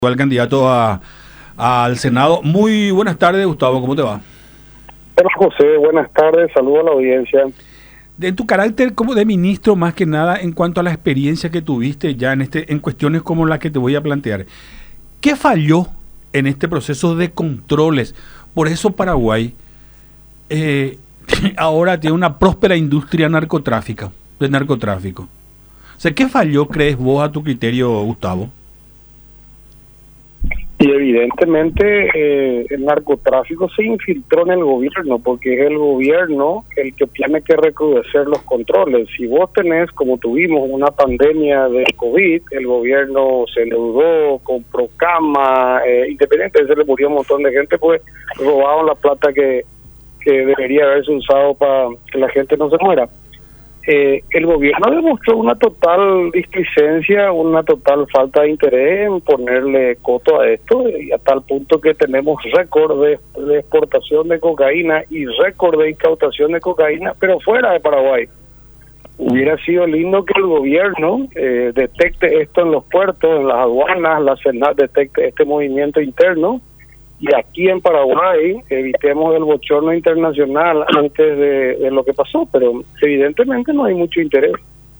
Al candidato al Senado. Muy buenas tardes, Gustavo, ¿cómo te va? Hola José, buenas tardes, saludo a la audiencia. De tu carácter como de ministro, más que nada, en cuanto a la experiencia que tuviste ya en cuestiones como las que te voy a plantear, ¿qué falló en este proceso de controles? Por eso Paraguay ahora tiene una próspera industria de narcotráfico. O sea, ¿qué falló, crees vos, a tu criterio, Gustavo? Y evidentemente el narcotráfico se infiltró en el gobierno, porque es el gobierno el que tiene que recrudecer los controles. Si vos tenés, como tuvimos, una pandemia de COVID, el gobierno se endeudó, compró cama, independiente de se le murió un montón de gente, pues robaron la plata que debería haberse usado para que la gente no se muera. El gobierno demostró una total displicencia, una total falta de interés en ponerle coto a esto, y a tal punto que tenemos récord de exportación de cocaína y récord de incautación de cocaína, pero fuera de Paraguay. Hubiera sido lindo que el gobierno detecte esto en los puertos, en las aduanas, la Senat detecte este movimiento interno, y aquí en Paraguay evitemos el bochorno internacional antes de lo que pasó, pero evidentemente no hay mucho interés.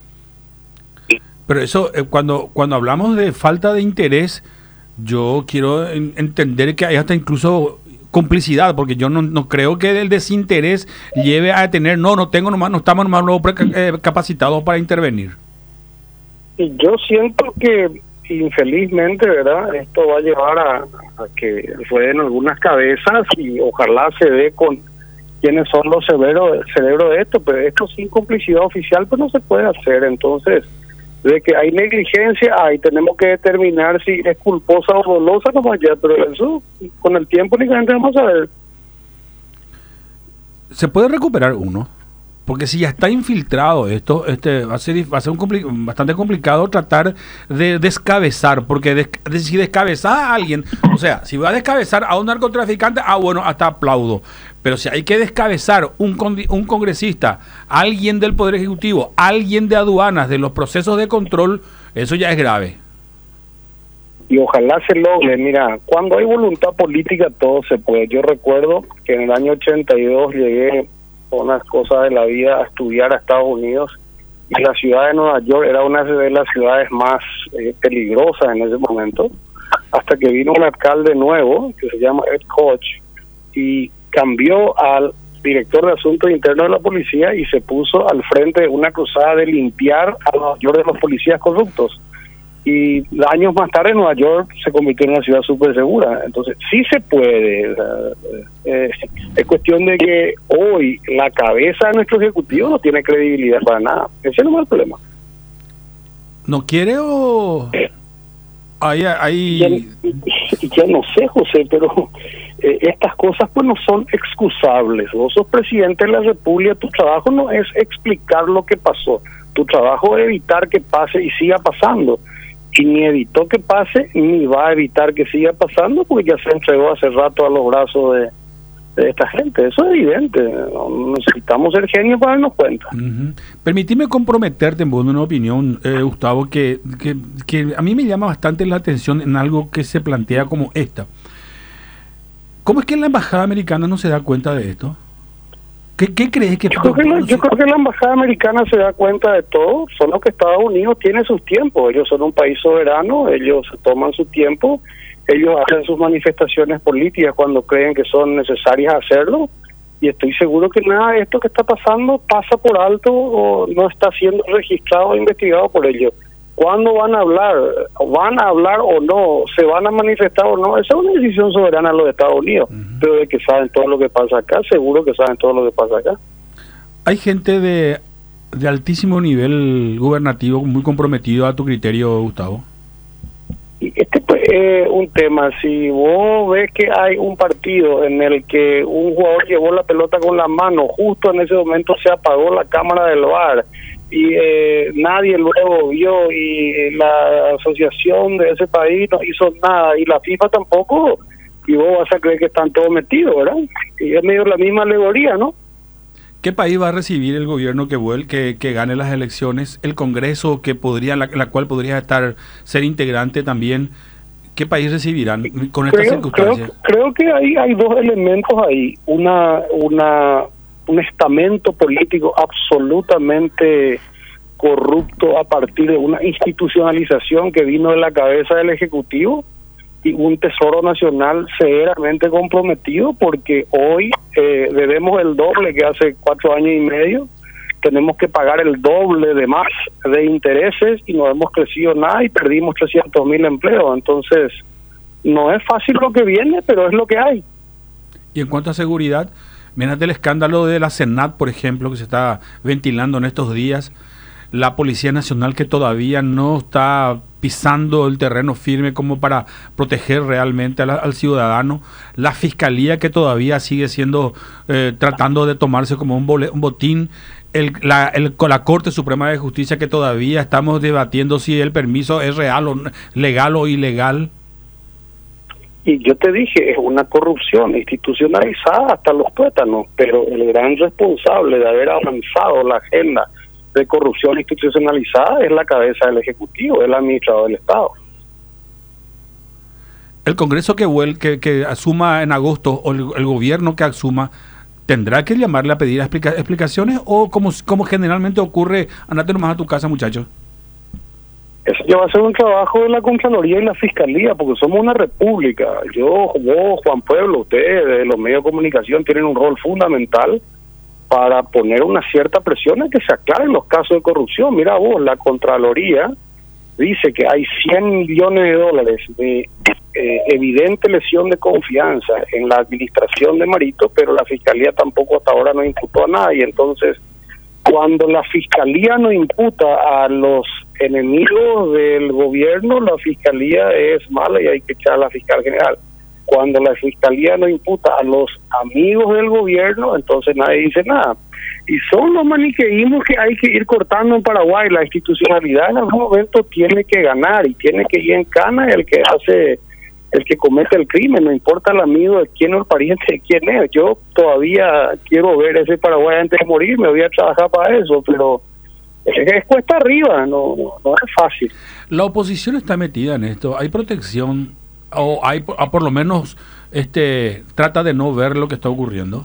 Pero eso, cuando hablamos de falta de interés, yo quiero entender que hay hasta incluso complicidad, porque yo no creo que el desinterés lleve a tener, no estamos nomás capacitados para intervenir. Y yo siento que infelizmente, ¿verdad? Esto va a llevar a que rueden algunas cabezas y ojalá se dé con quienes son los cerebros de esto, pero esto sin complicidad oficial pues no se puede hacer. Entonces, de que hay negligencia, ahí tenemos que determinar si es culposa o dolosa, no vaya, pero eso con el tiempo únicamente vamos a ver. ¿Se puede recuperar uno? Porque si ya está infiltrado esto, va a ser bastante complicado tratar de descabezar, porque si descabezas a alguien, o sea, si va a descabezar a un narcotraficante, bueno, hasta aplaudo. Pero si hay que descabezar un congresista, alguien del Poder Ejecutivo, alguien de aduanas, de los procesos de control, eso ya es grave. Y ojalá se logre. Mira, cuando hay voluntad política todo se puede. Yo recuerdo que en el año 82 llegué unas cosas de la vida a estudiar a Estados Unidos, y la ciudad de Nueva York era una de las ciudades más peligrosas en ese momento, hasta que vino un alcalde nuevo que se llama Ed Koch y cambió al director de Asuntos Internos de la policía y se puso al frente de una cruzada de limpiar a Nueva York de los policías corruptos. Y años más tarde Nueva York se convirtió en una ciudad súper segura. Entonces sí se puede. Es cuestión de que hoy la cabeza de nuestro ejecutivo no tiene credibilidad para nada. Ese no es el problema. ¿No quiere o...? Ya no sé, José, pero estas cosas pues no son excusables. Vos sos presidente de la República, tu trabajo no es explicar lo que pasó. Tu trabajo es evitar que pase y siga pasando. Y ni evitó que pase, ni va a evitar que siga pasando, porque ya se entregó hace rato a los brazos de esta gente. Eso es evidente. No necesitamos ser genios para darnos cuenta. Permitime comprometerte en una opinión, Gustavo, que a mí me llama bastante la atención en algo que se plantea como esta. ¿Cómo es que la embajada americana no se da cuenta de esto? ¿Qué crees que yo creo que la embajada americana se da cuenta de todo, solo que Estados Unidos tiene sus tiempos. Ellos son un país soberano, ellos toman su tiempo, ellos hacen sus manifestaciones políticas cuando creen que son necesarias hacerlo, y estoy seguro que nada de esto que está pasando pasa por alto o no está siendo registrado o investigado por ellos. ¿Cuándo van a hablar? ¿Van a hablar o no? ¿Se van a manifestar o no? Esa es una decisión soberana de los Estados Unidos. Pero de que saben todo lo que pasa acá, seguro que saben todo lo que pasa acá. Hay gente de altísimo nivel gubernativo muy comprometido a tu criterio, Gustavo. Y pues, es un tema. Si vos ves que hay un partido en el que un jugador llevó la pelota con la mano, justo en ese momento se apagó la cámara del VAR, y nadie luego vio, y la asociación de ese país no hizo nada, y la FIFA tampoco, y vos vas a creer que están todos metidos, ¿verdad? Y es medio la misma alegoría, ¿no? ¿Qué país va a recibir el gobierno que gane las elecciones? El Congreso, la cual podría ser integrante también. ¿Qué país recibirán con estas circunstancias? Creo que hay dos elementos ahí. Un estamento político absolutamente corrupto a partir de una institucionalización que vino de la cabeza del Ejecutivo, y un Tesoro Nacional severamente comprometido, porque hoy debemos el doble que hace 4 años y medio, tenemos que pagar el doble de más de intereses y no hemos crecido nada y perdimos 300.000 empleos. Entonces, no es fácil lo que viene, pero es lo que hay. Y en cuanto a seguridad, mirate el escándalo de la Senat, por ejemplo, que se está ventilando en estos días, la Policía Nacional que todavía no está pisando el terreno firme como para proteger realmente al ciudadano, la Fiscalía que todavía sigue siendo, tratando de tomarse como un botín, la Corte Suprema de Justicia que todavía estamos debatiendo si el permiso es real o legal o ilegal. Y yo te dije, es una corrupción institucionalizada hasta los tuétanos, pero el gran responsable de haber avanzado la agenda de corrupción institucionalizada es la cabeza del Ejecutivo, el administrador del Estado. El Congreso que asuma en agosto, o el gobierno que asuma, ¿tendrá que llamarle a pedir explicaciones o como generalmente ocurre, andate nomás a tu casa, muchachos? Eso ya va a ser un trabajo de la Contraloría y la Fiscalía, porque somos una república. Vos, Juan Pueblo, ustedes, los medios de comunicación, tienen un rol fundamental para poner una cierta presión a que se aclaren los casos de corrupción. Mira vos, la Contraloría dice que hay $100 millones de evidente lesión de confianza en la administración de Marito, pero la Fiscalía tampoco hasta ahora no imputó a nadie. Entonces, cuando la Fiscalía no imputa a los enemigos del gobierno, la Fiscalía es mala y hay que echar a la fiscal general. Cuando la Fiscalía no imputa a los amigos del gobierno, entonces nadie dice nada. Y son los maniqueísmos que hay que ir cortando en Paraguay. La institucionalidad en algún momento tiene que ganar y tiene que ir en cana el que comete el crimen, no importa el amigo de quién o el pariente de quién es. Yo todavía quiero ver ese Paraguay antes de morir, me voy a trabajar para eso, pero es cuesta arriba, no es fácil. La oposición está metida en esto, hay protección o hay por lo menos trata de no ver lo que está ocurriendo.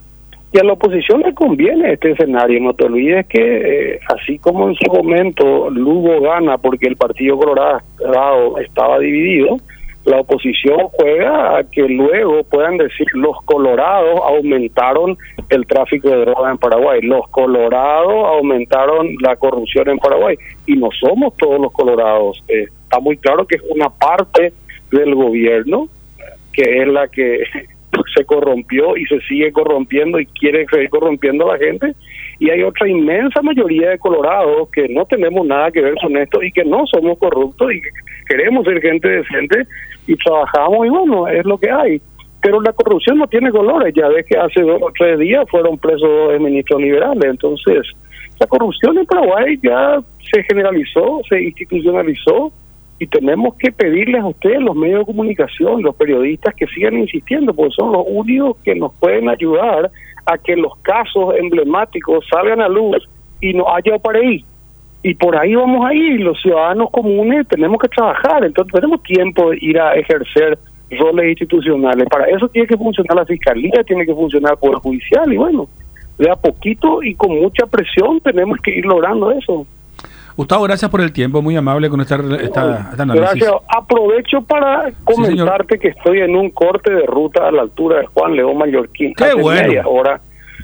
Y a la oposición le conviene este escenario. No te olvides que así como en su momento Lugo gana porque el Partido Colorado estaba dividido, la oposición juega a que luego puedan decir los colorados aumentaron el tráfico de drogas en Paraguay, los colorados aumentaron la corrupción en Paraguay, y no somos todos los colorados. Está muy claro que es una parte del gobierno que es la que se corrompió y se sigue corrompiendo y quiere seguir corrompiendo a la gente, y hay otra inmensa mayoría de colorados que no tenemos nada que ver con esto y que no somos corruptos y que queremos ser gente decente y trabajamos, y bueno, es lo que hay. Pero la corrupción no tiene colores. Ya ves que hace 2 o 3 días fueron presos 2 ministros liberales. Entonces, la corrupción en Paraguay ya se generalizó, se institucionalizó, y tenemos que pedirles a ustedes, los medios de comunicación, los periodistas, que sigan insistiendo, porque son los únicos que nos pueden ayudar a que los casos emblemáticos salgan a luz y no haya para ahí. Y por ahí vamos a ir, los ciudadanos comunes tenemos que trabajar, entonces tenemos tiempo de ir a ejercer roles institucionales. Para eso tiene que funcionar la Fiscalía, tiene que funcionar el Poder Judicial, y bueno, de a poquito y con mucha presión tenemos que ir logrando eso. Gustavo, gracias por el tiempo, muy amable con esta análisis. Gracias. Aprovecho para comentarte que estoy en un corte de ruta a la altura de Juan León Mallorquín. ¡Qué bueno! Media hora.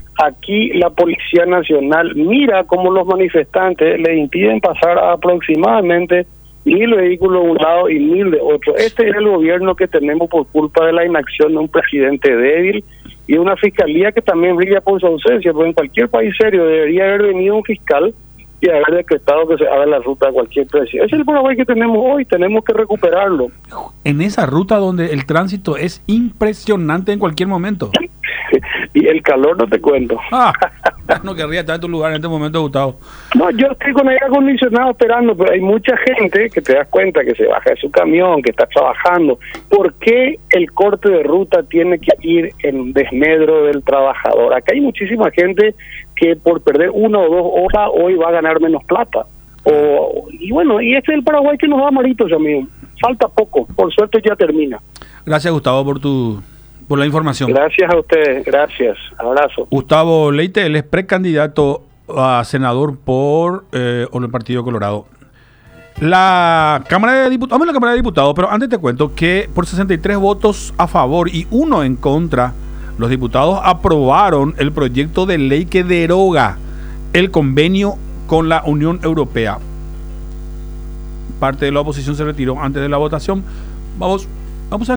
Aquí la Policía Nacional mira cómo los manifestantes le impiden pasar a aproximadamente 1.000 vehículos de un lado y 1.000 de otro. Este es el gobierno que tenemos por culpa de la inacción de un presidente débil y una fiscalía que también brilla por su ausencia, porque en cualquier país serio debería haber venido un fiscal y haber decretado que se haga la ruta a cualquier precio. Ese es el Paraguay que tenemos hoy, tenemos que recuperarlo. En esa ruta donde el tránsito es impresionante en cualquier momento. Y el calor no te cuento. No querría estar en tu lugar en este momento, Gustavo. No, yo estoy con aire acondicionado esperando, pero hay mucha gente que te das cuenta que se baja de su camión, que está trabajando. ¿Por qué el corte de ruta tiene que ir en desmedro del trabajador? Acá hay muchísima gente que por perder 1 o 2 horas hoy va a ganar menos plata. Y bueno, y este es el Paraguay que nos da Marito, amigo. falta poco, por suerte ya termina. Gracias, Gustavo, por la información. Gracias a ustedes, gracias, abrazo. Gustavo Leite, él es precandidato a senador por el Partido Colorado. La Cámara de Diputados, vamos a la Cámara de Diputados, pero antes te cuento que por 63 votos a favor y 1 en contra, los diputados aprobaron el proyecto de ley que deroga el convenio con la Unión Europea. Parte de la oposición se retiró antes de la votación. Vamos a